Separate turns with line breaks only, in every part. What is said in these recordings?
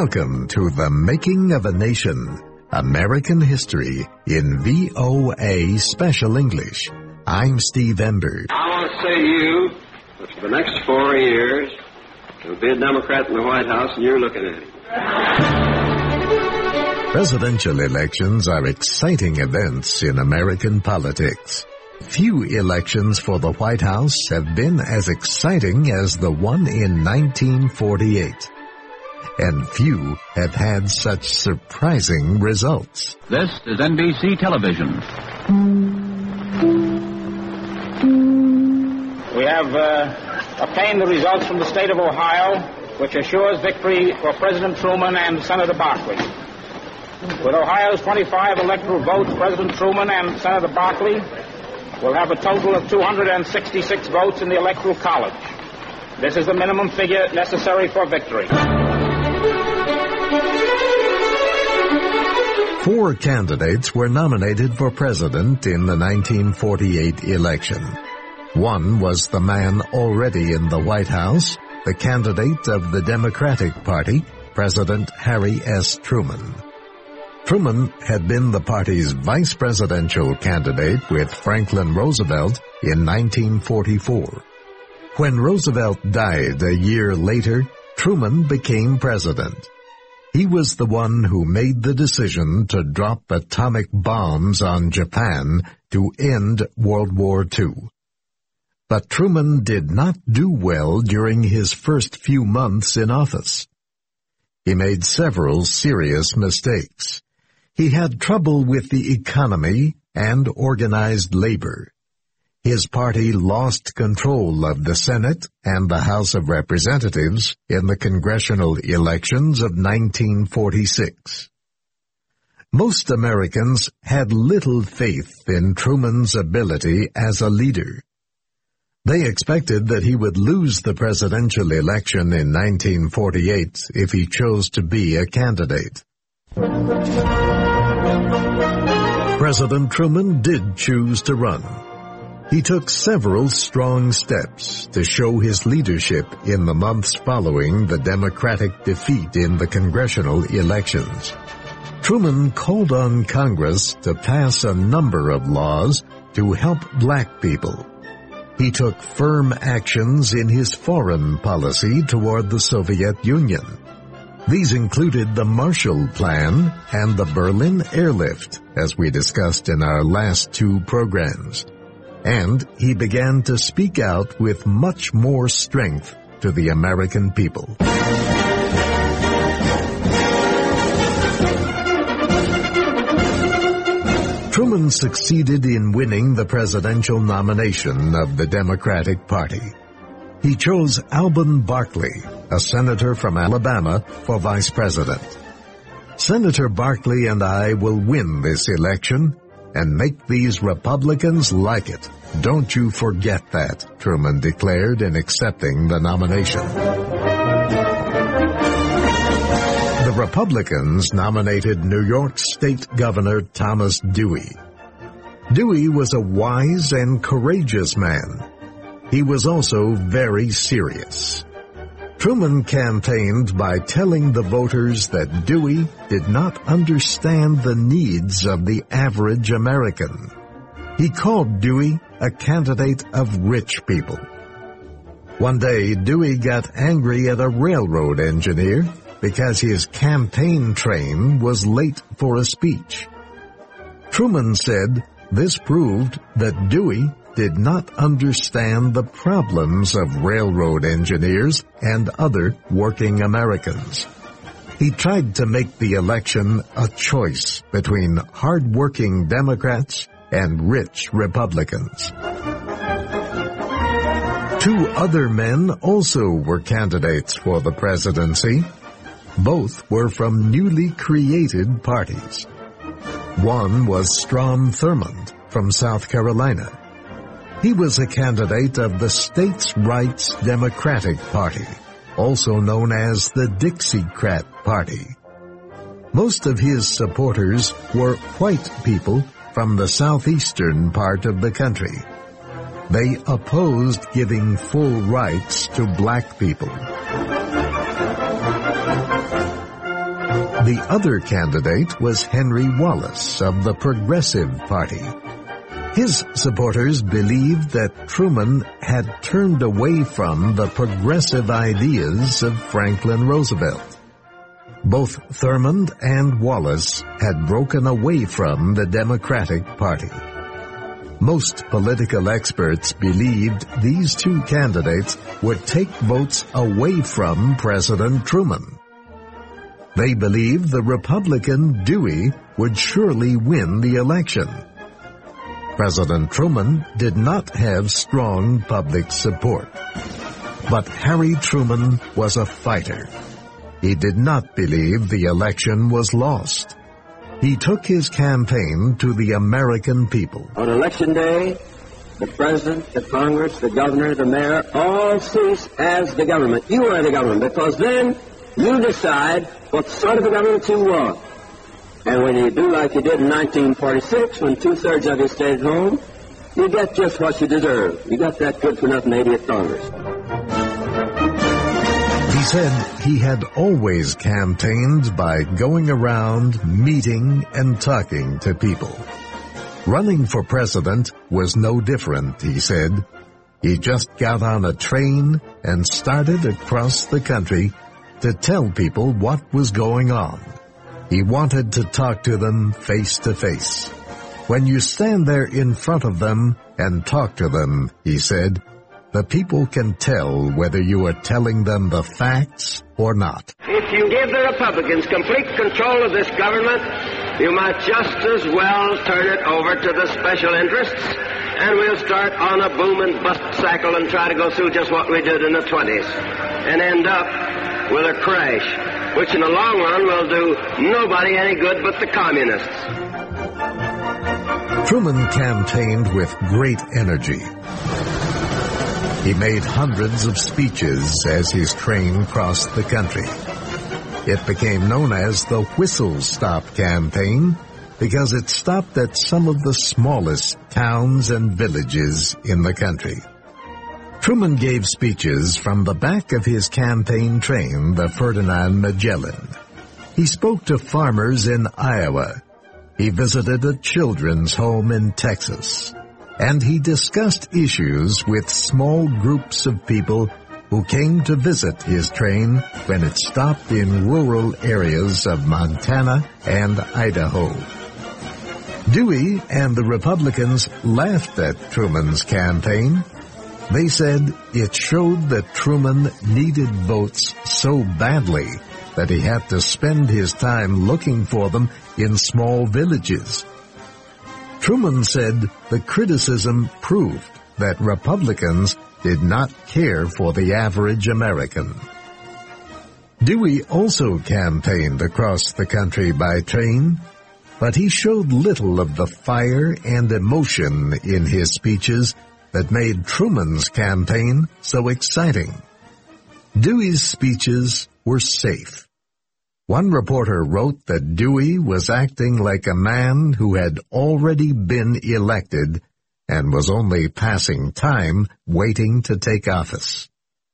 Welcome to The Making of a Nation, American History in VOA Special English. I'm Steve Ember.
I want to say to you that for the next 4 years, there'll be a Democrat in the White House, and you're looking at him.
Presidential elections are exciting events in American politics. Few elections for the White House have been as exciting as the one in 1948. And few have had such surprising results.
This is NBC Television.
We have obtained the results from the state of Ohio, which assures victory for President Truman and Senator Barkley. With Ohio's 25 electoral votes, President Truman and Senator Barkley will have a total of 266 votes in the Electoral College. This is the minimum figure necessary for victory.
4 candidates were nominated for president in the 1948 election. One was the man already in the White House, the candidate of the Democratic Party, President Harry S. Truman. Truman had been the party's vice presidential candidate with Franklin Roosevelt in 1944. When Roosevelt died a year later, Truman became president. He was the one who made the decision to drop atomic bombs on Japan to end World War II. But Truman did not do well during his first few months in office. He made several serious mistakes. He had trouble with the economy and organized labor. His party lost control of the Senate and the House of Representatives in the congressional elections of 1946. Most Americans had little faith in Truman's ability as a leader. They expected that he would lose the presidential election in 1948 if he chose to be a candidate. President Truman did choose to run. He took several strong steps to show his leadership in the months following the Democratic defeat in the congressional elections. Truman called on Congress to pass a number of laws to help black people. He took firm actions in his foreign policy toward the Soviet Union. These included the Marshall Plan and the Berlin Airlift, as we discussed in our last 2 programs. And he began to speak out with much more strength to the American people. Truman succeeded in winning the presidential nomination of the Democratic Party. He chose Alben Barkley, a senator from Alabama, for vice president. Senator Barkley and I will win this election and make these Republicans like it. Don't you forget that, Truman declared in accepting the nomination. The Republicans nominated New York State Governor Thomas Dewey. Dewey was a wise and courageous man. He was also very serious. Truman campaigned by telling the voters that Dewey did not understand the needs of the average American. He called Dewey a candidate of rich people. One day, Dewey got angry at a railroad engineer because his campaign train was late for a speech. Truman said this proved that Dewey did not understand the problems of railroad engineers and other working Americans. He tried to make the election a choice between hard-working Democrats and rich Republicans. 2 other men also were candidates for the presidency. Both were from newly created parties. One was Strom Thurmond from South Carolina. He was a candidate of the States' Rights Democratic Party, also known as the Dixiecrat Party. Most of his supporters were white people from the southeastern part of the country. They opposed giving full rights to black people. The other candidate was Henry Wallace of the Progressive Party. His supporters believed that Truman had turned away from the progressive ideas of Franklin Roosevelt. Both Thurmond and Wallace had broken away from the Democratic Party. Most political experts believed these two candidates would take votes away from President Truman. They believed the Republican Dewey would surely win the election. President Truman did not have strong public support. But Harry Truman was a fighter. He did not believe the election was lost. He took his campaign to the American people.
On election day, the president, the Congress, the governor, the mayor, all cease as the government. You are the government, because then you decide what sort of a government you want. And when you do like you did in 1946, when two-thirds of you stayed at home, you get just what you deserve. You got that good-for-nothing 80th Congress.
He said he had always campaigned by going around, meeting, and talking to people. Running for president was no different, he said. He just got on a train and started across the country to tell people what was going on. He wanted to talk to them face to face. When you stand there in front of them and talk to them, he said, the people can tell whether you are telling them the facts or not.
If you give the Republicans complete control of this government, you might just as well turn it over to the special interests, and we'll start on a boom and bust cycle and try to go through just what we did in the 20s, and end up with a crash, which in the long run will do nobody any good but the communists.
Truman campaigned with great energy. He made hundreds of speeches as his train crossed the country. It became known as the Whistle Stop Campaign because it stopped at some of the smallest towns and villages in the country. Truman gave speeches from the back of his campaign train, the Ferdinand Magellan. He spoke to farmers in Iowa. He visited a children's home in Texas. And he discussed issues with small groups of people who came to visit his train when it stopped in rural areas of Montana and Idaho. Dewey and the Republicans laughed at Truman's campaign. They said it showed that Truman needed votes so badly that he had to spend his time looking for them in small villages. Truman said the criticism proved that Republicans did not care for the average American. Dewey also campaigned across the country by train, but he showed little of the fire and emotion in his speeches that made Truman's campaign so exciting. Dewey's speeches were safe. One reporter wrote that Dewey was acting like a man who had already been elected and was only passing time waiting to take office.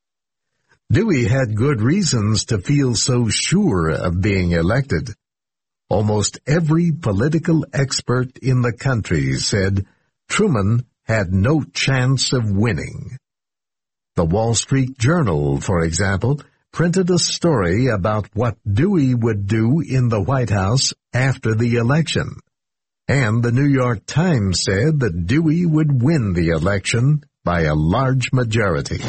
Dewey had good reasons to feel so sure of being elected. Almost every political expert in the country said Truman had no chance of winning. The Wall Street Journal, for example, printed a story about what Dewey would do in the White House after the election. And the New York Times said that Dewey would win the election by a large majority.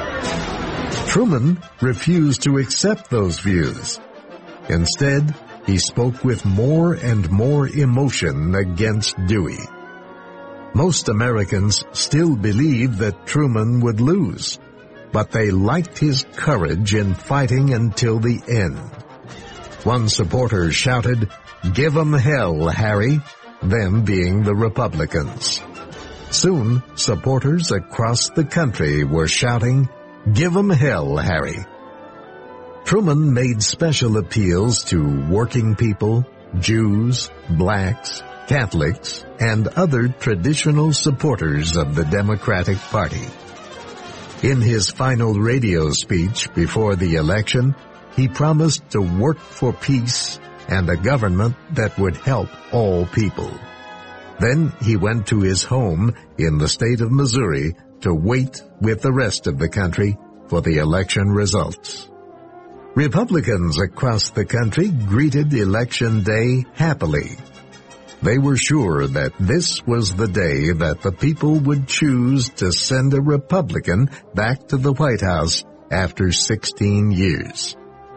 Truman refused to accept those views. Instead, he spoke with more and more emotion against Dewey. Most Americans still believed that Truman would lose, but they liked his courage in fighting until the end. One supporter shouted, "Give 'em hell, Harry," them being the Republicans. Soon, supporters across the country were shouting, "Give 'em hell, Harry." Truman made special appeals to working people, Jews, blacks, Catholics, and other traditional supporters of the Democratic Party. In his final radio speech before the election, he promised to work for peace and a government that would help all people. Then he went to his home in the state of Missouri to wait with the rest of the country for the election results. Republicans across the country greeted Election Day happily. They were sure that this was the day that the people would choose to send a Republican back to the White House after 16 years.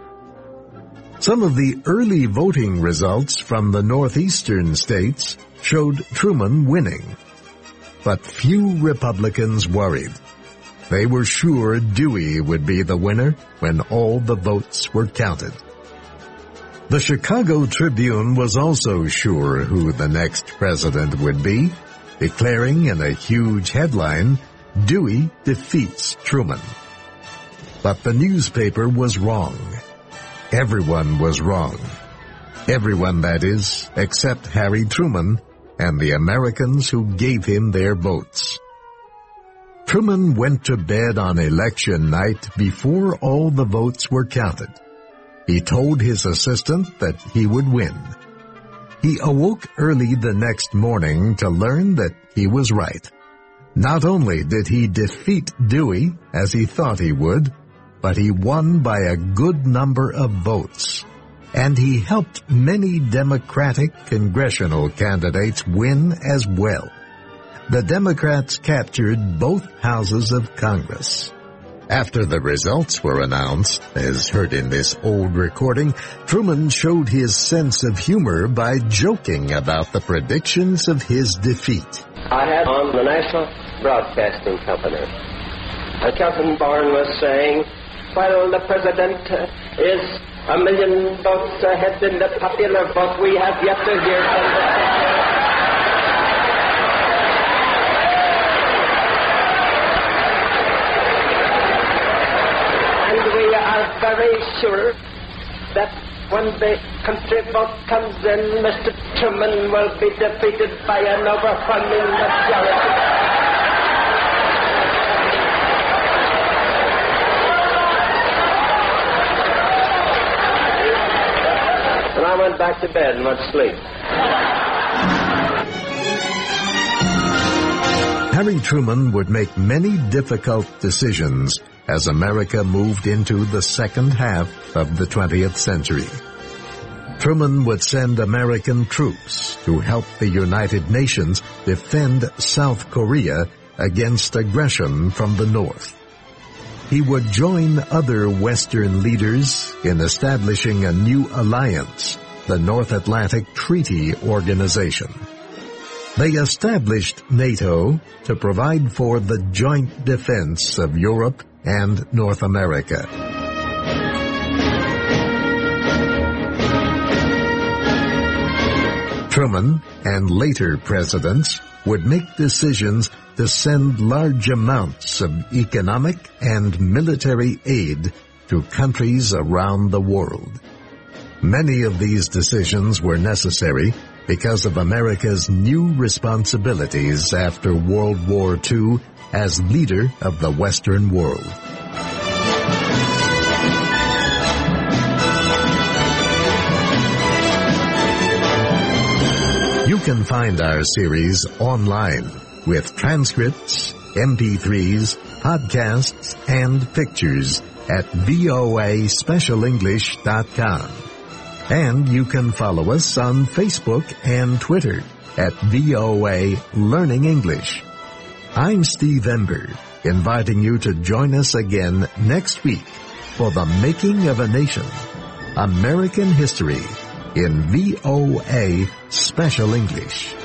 Some of the early voting results from the northeastern states showed Truman winning. But few Republicans worried. They were sure Dewey would be the winner when all the votes were counted. The Chicago Tribune was also sure who the next president would be, declaring in a huge headline, "Dewey defeats Truman." But the newspaper was wrong. Everyone was wrong. Everyone, that is, except Harry Truman and the Americans who gave him their votes. Truman went to bed on election night before all the votes were counted. He told his assistant that he would win. He awoke early the next morning to learn that he was right. Not only did he defeat Dewey, as he thought he would, but he won by a good number of votes. And he helped many Democratic congressional candidates win as well. The Democrats captured both houses of Congress. After the results were announced, as heard in this old recording, Truman showed his sense of humor by joking about the predictions of his defeat.
I had on the National Broadcasting Company. Kelton Bourne was saying, "While the president is 1,000,000 votes ahead in the popular vote, we have yet to hear from the president." Very sure that when the country vote comes in, Mr. Truman will be defeated by an overwhelming majority. And I went back to bed and went to sleep.
Harry Truman would make many difficult decisions as America moved into the second half of the 20th century. Truman would send American troops to help the United Nations defend South Korea against aggression from the North. He would join other Western leaders in establishing a new alliance, the North Atlantic Treaty Organization. They established NATO to provide for the joint defense of Europe and North America. Truman and later presidents would make decisions to send large amounts of economic and military aid to countries around the world. Many of these decisions were necessary because of America's new responsibilities after World War II as leader of the Western world. You can find our series online with transcripts, MP3s, podcasts, and pictures at voaspecialenglish.com. And you can follow us on Facebook and Twitter at VOA Learning English. I'm Steve Ember, inviting you to join us again next week for The Making of a Nation, American History in VOA Special English.